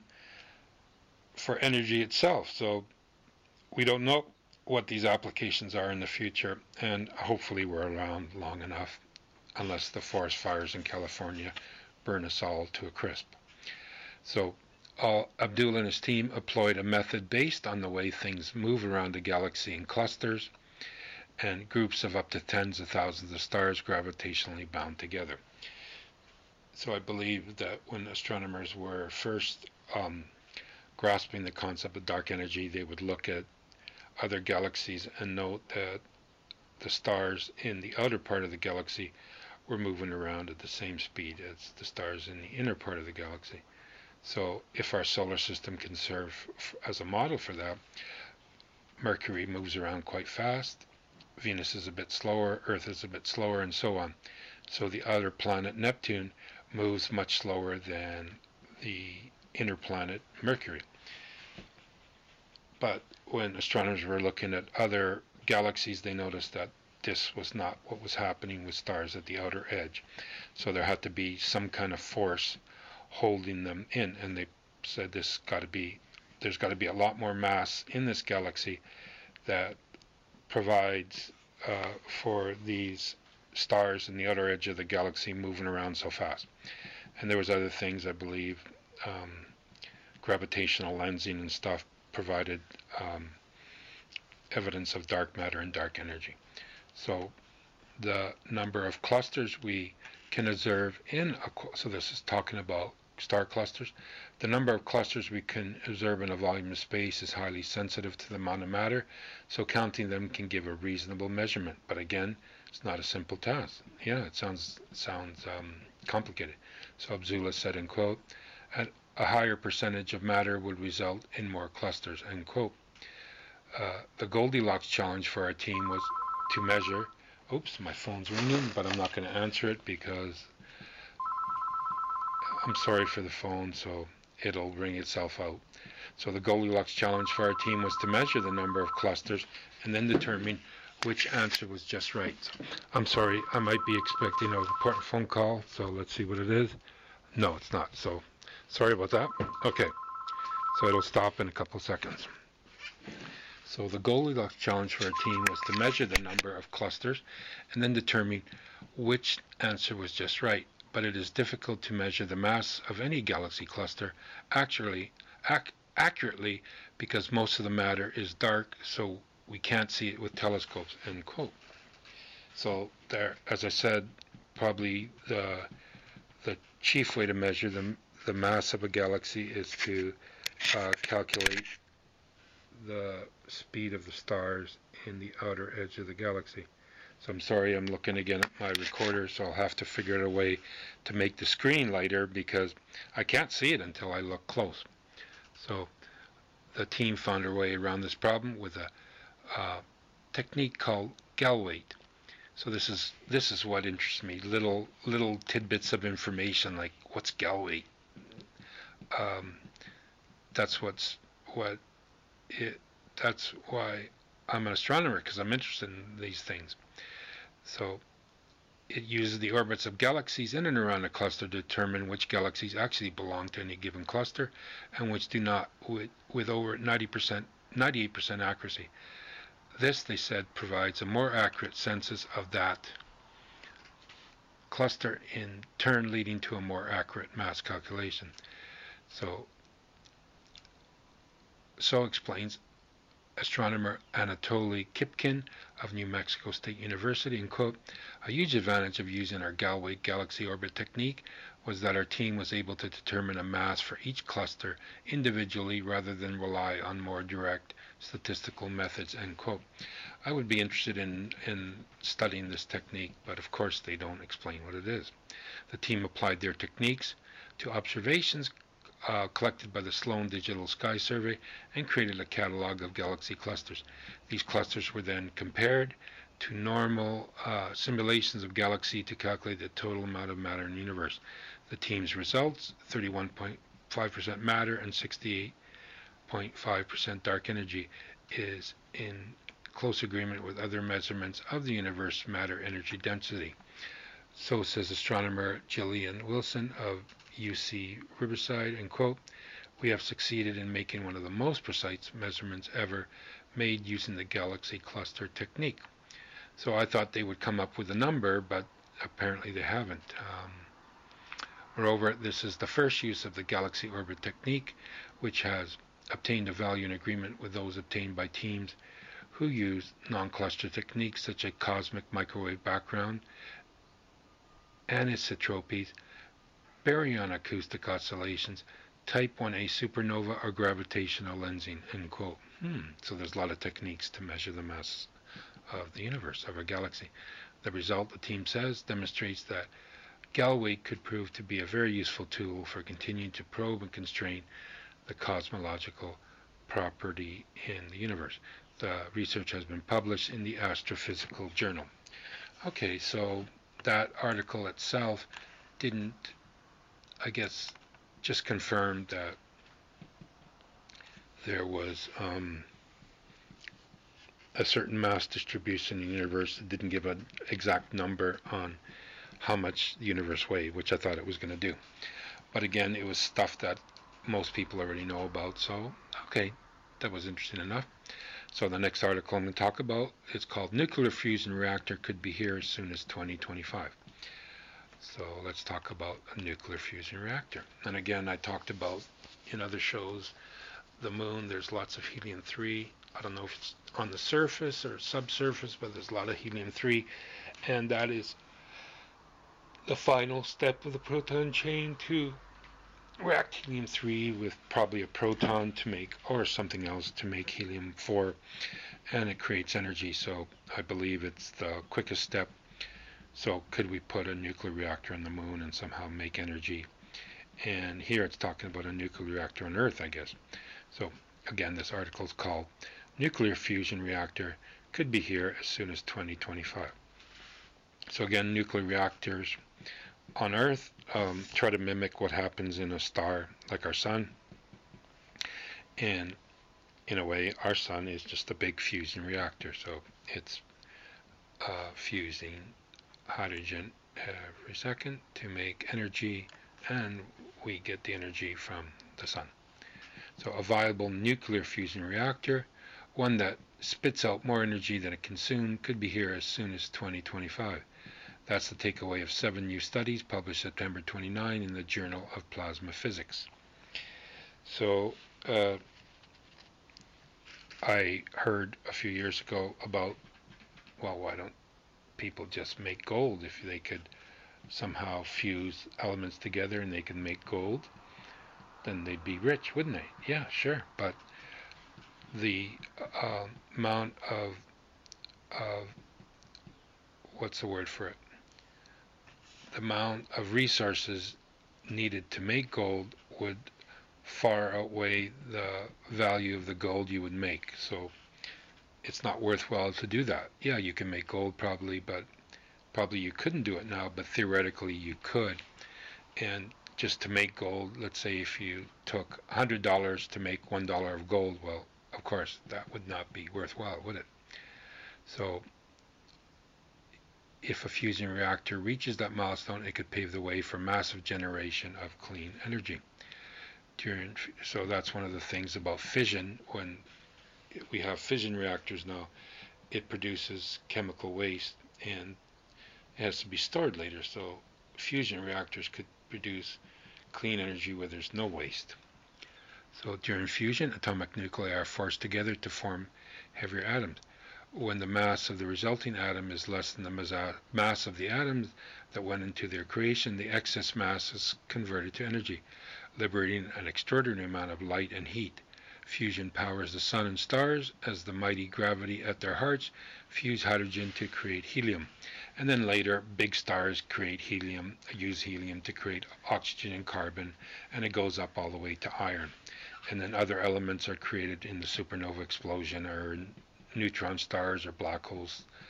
S2: for energy itself. So we don't know what these applications are in the future, and hopefully we're around long enough, unless the forest fires in California burn us all to a crisp. So Abdullah and his team employed a method based on the way things move around the galaxy in clusters, and groups of up to tens of thousands of stars gravitationally bound together. So I believe that when astronomers were first grasping the concept of dark energy, they would look at other galaxies and note that the stars in the outer part of the galaxy were moving around at the same speed as the stars in the inner part of the galaxy. So if our solar system can serve as a model for that, Mercury moves around quite fast, Venus is a bit slower, Earth is a bit slower, and so on. So the outer planet Neptune moves much slower than the inner planet Mercury. But when astronomers were looking at other galaxies, they noticed that this was not what was happening with stars at the outer edge. So there had to be some kind of force holding them in, and they said there's got to be a lot more mass in this galaxy that provides for these stars in the outer edge of the galaxy moving around so fast. And there was other things, I believe, gravitational lensing and stuff provided evidence of dark matter and dark energy. So the number of clusters we can observe so this is talking about star clusters. The number of clusters we can observe in a volume of space is highly sensitive to the amount of matter, so counting them can give a reasonable measurement. But again, it's not a simple task. Yeah, it sounds complicated. So Abzula said, in quote, a higher percentage of matter would result in more clusters, end quote. The Goldilocks challenge for our team was to measure, oops, my phone's ringing, but I'm not going to answer it because I'm sorry for the phone, so it'll ring itself out. So the Goldilocks challenge for our team was to measure the number of clusters and then determine which answer was just right. So, I'm sorry, I might be expecting an important phone call, so let's see what it is. No, it's not, so sorry about that. Okay, so it'll stop in a couple seconds. So the Goldilocks challenge for our team was to measure the number of clusters and then determine which answer was just right. But it is difficult to measure the mass of any galaxy cluster accurately because most of the matter is dark, so we can't see it with telescopes, end quote. So there, as I said, probably the chief way to measure the mass of a galaxy is to calculate the speed of the stars in the outer edge of the galaxy. So I'm sorry, I'm looking again at my recorder, so I'll have to figure out a way to make the screen lighter because I can't see it until I look close. So the team found their way around this problem with a technique called Gell-weight. So this is what interests me, little tidbits of information like what's Gell-weight. That's why I'm an astronomer, because I'm interested in these things. So it uses the orbits of galaxies in and around a cluster to determine which galaxies actually belong to any given cluster and which do not, with over 98% accuracy. This, they said, provides a more accurate census of that cluster, in turn leading to a more accurate mass calculation. So explains astronomer Anatoly Kipkin of New Mexico State University, and quote, a huge advantage of using our Gell-weight galaxy orbit technique was that our team was able to determine a mass for each cluster individually rather than rely on more direct statistical methods, end quote. I would be interested in studying this technique, but of course they don't explain what it is. The team applied their techniques to observations collected by the Sloan Digital Sky Survey and created a catalog of galaxy clusters. These clusters were then compared to normal simulations of galaxy to calculate the total amount of matter in the universe. The team's results, 31.5% matter and 68.5% dark energy, is in close agreement with other measurements of the universe matter energy density. So says astronomer Gillian Wilson of UC Riverside, and quote, we have succeeded in making one of the most precise measurements ever made using the galaxy cluster technique. So I thought they would come up with a number, but apparently they haven't. Moreover, this is the first use of the galaxy orbit technique, which has obtained a value in agreement with those obtained by teams who used non-cluster techniques such as cosmic microwave background, anisotropies, baryon acoustic oscillations, type 1a supernova, or gravitational lensing, end quote. So there's a lot of techniques to measure the mass of the universe, of our galaxy. The result, the team says, demonstrates that Galway could prove to be a very useful tool for continuing to probe and constrain the cosmological property in the universe. The research has been published in the Astrophysical Journal. Okay, so that article itself didn't, I guess, just confirmed that there was a certain mass distribution in the universe. It didn't give an exact number on how much the universe weighed, which I thought it was going to do. But again, it was stuff that most people already know about, so okay, that was interesting enough. So the next article I'm going to talk about is called Nuclear Fusion Reactor Could Be Here as Soon as 2025. So let's talk about a nuclear fusion reactor. And again, I talked about in other shows, the moon, there's lots of helium-3. I don't know if it's on the surface or subsurface, but there's a lot of helium-3, and that is the final step of the proton chain to react helium-3 with probably a proton to make, or something else to make helium-4, and it creates energy. So I believe it's the quickest step. So could we put a nuclear reactor on the moon and somehow make energy? And here it's talking about a nuclear reactor on Earth, I guess. So again, this article is called Nuclear Fusion Reactor Could Be Here as Soon as 2025. So again, nuclear reactors on Earth try to mimic what happens in a star like our sun. And in a way, our sun is just a big fusion reactor. So it's fusing hydrogen every second to make energy, and we get the energy from the sun. So a viable nuclear fusion reactor, one that spits out more energy than it consumes, could be here as soon as 2025. That's the takeaway of 7 new studies published September 29 in the Journal of Plasma Physics. So I heard a few years ago about, well, why don't people just make gold? If they could somehow fuse elements together and they could make gold, then they'd be rich, wouldn't they? Yeah, sure. But the amount of what's the word for it? The amount of resources needed to make gold would far outweigh the value of the gold you would make. So it's not worthwhile to do that. Yeah, you can make gold probably, but probably you couldn't do it now, but theoretically you could. And just to make gold, let's say if you took $100 to make $1 of gold, well, of course, that would not be worthwhile, would it? So if a fusion reactor reaches that milestone, it could pave the way for massive generation of clean energy. So that's one of the things about fission. When we have fission reactors now, it produces chemical waste and it has to be stored later. So fusion reactors could produce clean energy where there's no waste. So during fusion, atomic nuclei are forced together to form heavier atoms. When the mass of the resulting atom is less than the mass of the atoms that went into their creation, the excess mass is converted to energy, liberating an extraordinary amount of light and heat. Fusion powers the sun and stars as the mighty gravity at their hearts fuse hydrogen to create helium. And then later, big stars create helium, use helium to create oxygen and carbon, and it goes up all the way to iron. And then other elements are created in the supernova explosion, or neutron stars, or black hole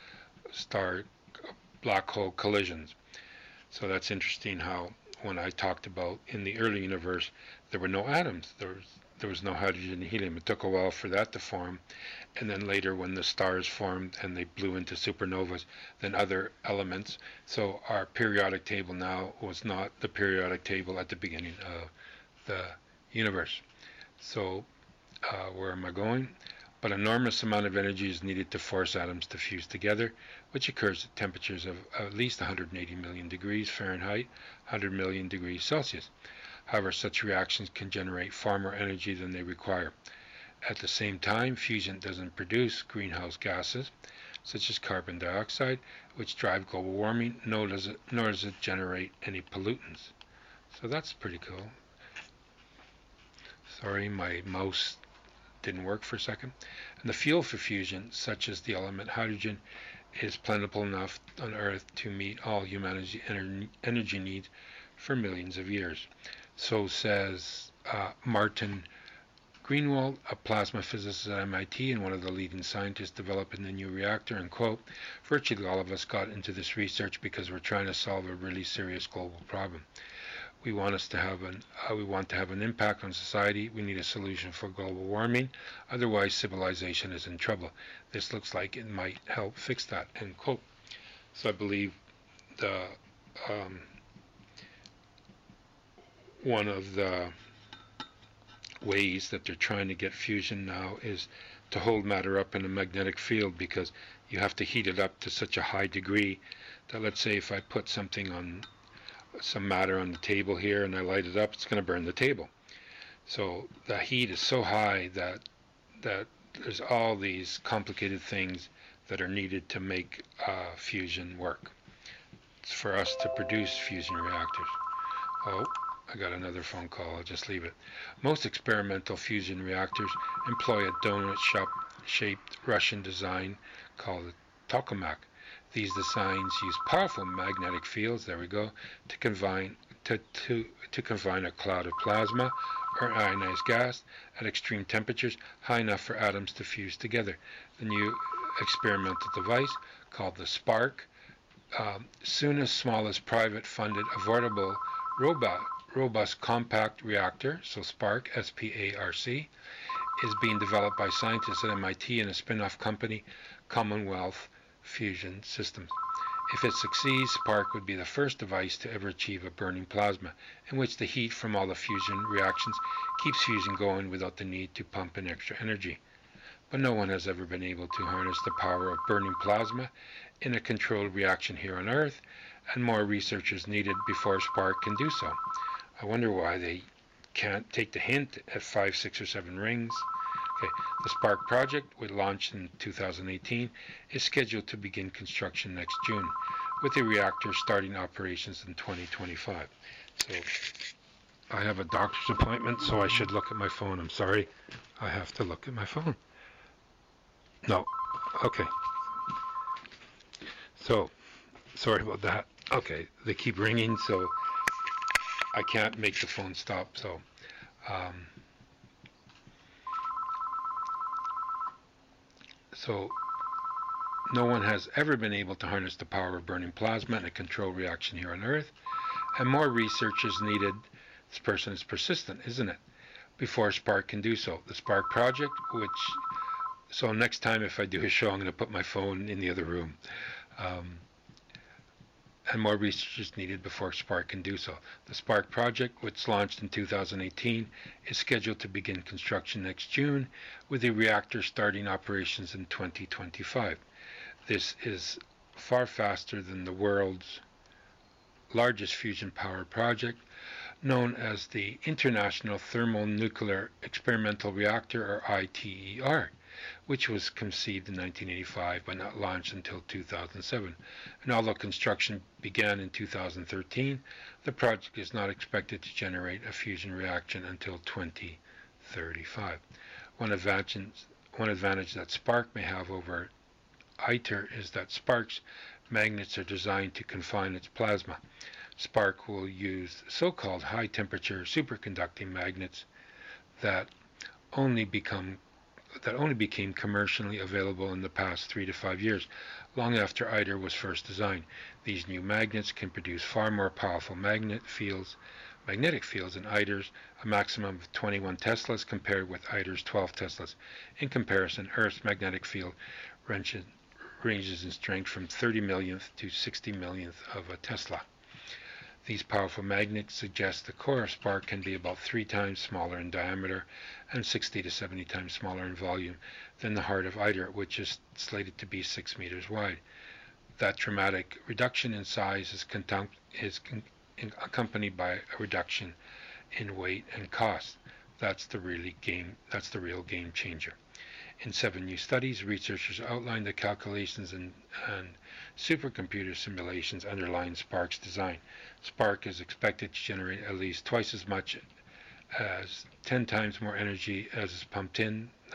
S2: collisions. So that's interesting how when I talked about in the early universe, there were no atoms. There was no hydrogen and helium. It took a while for that to form, and then later when the stars formed and they blew into supernovas, then other elements. So our periodic table now was not the periodic table at the beginning of the universe. So where am I going? But an enormous amount of energy is needed to force atoms to fuse together, which occurs at temperatures of at least 180 million degrees Fahrenheit, 100 million degrees Celsius. However, such reactions can generate far more energy than they require. At the same time, fusion doesn't produce greenhouse gases, such as carbon dioxide, which drive global warming, nor does it generate any pollutants. So that's pretty cool. Sorry, my mouse didn't work for a second. And the fuel for fusion, such as the element hydrogen, is plentiful enough on Earth to meet all humanity's energy needs for millions of years. So says Martin Greenwald, a plasma physicist at MIT and one of the leading scientists developing the new reactor, and quote, "Virtually all of us got into this research because we're trying to solve a really serious global problem. We want to have an impact on society. We need a solution for global warming. Otherwise, civilization is in trouble. This looks like it might help fix that," end quote. So I believe the one of the ways that they're trying to get fusion now is to hold matter up in a magnetic field, because you have to heat it up to such a high degree that, let's say if I put some matter on the table here and I light it up, it's going to burn the table. So the heat is so high that there's all these complicated things that are needed to make fusion work. It's for us to produce fusion reactors. Oh, I got another phone call. I'll just leave it. Most experimental fusion reactors employ a donut-shaped Russian design called a tokamak. These designs use powerful magnetic fields, there we go, to confine a cloud of plasma or ionized gas at extreme temperatures high enough for atoms to fuse together. The new experimental device, called the Spark, soon as small as private-funded, affordable, robust compact reactor, so Spark, S-P-A-R-C, is being developed by scientists at MIT and a spin-off company, Commonwealth Fusion Systems. If it succeeds, Spark would be the first device to ever achieve a burning plasma, in which the heat from all the fusion reactions keeps fusion going without the need to pump in extra energy. But no one has ever been able to harness the power of burning plasma in a controlled reaction here on Earth, and more researchers needed before Spark can do so. I wonder why they can't take the hint at 5, 6, or 7 rings. Okay, the Spark project, which launched in 2018, is scheduled to begin construction next June, with the reactor starting operations in 2025. So I have a doctor's appointment, so I should look at my phone. I'm sorry, I have to look at my phone. No, okay. So, sorry about that. Okay, they keep ringing, so I can't make the phone stop. So no one has ever been able to harness the power of burning plasma in a controlled reaction here on Earth, and more research is needed. This person is persistent, isn't it? Before Spark can do so. The Spark project, so next time if I do a show, I'm going to put my phone in the other room. And more research is needed before Spark can do so. The Spark project, which launched in 2018, is scheduled to begin construction next June, with the reactor starting operations in 2025. This is far faster than the world's largest fusion power project, known as the International Thermonuclear Experimental Reactor, or ITER, which was conceived in 1985 but not launched until 2007. And although construction began in 2013, the project is not expected to generate a fusion reaction until 2035. One advantage that Spark may have over ITER is that Spark's magnets are designed to confine its plasma. Spark will use so-called high-temperature superconducting magnets that only became commercially available in the past 3 to 5 years, long after ITER was first designed. These new magnets can produce far more powerful magnetic fields in ITER's, a maximum of 21 teslas compared with ITER's 12 teslas. In comparison, Earth's magnetic field ranges in strength from 30 millionth to 60 millionth of a tesla. These powerful magnets suggest the core of Spark can be about 3 times smaller in diameter and 60 to 70 times smaller in volume than the heart of ITER, which is slated to be 6 meters wide. That dramatic reduction in size is accompanied by a reduction in weight and cost. That's the real game changer. In 7 new studies, researchers outlined the calculations and supercomputer simulations underlying Spark's design. Spark is expected to generate at least twice as much as 10 times more energy as is pumped in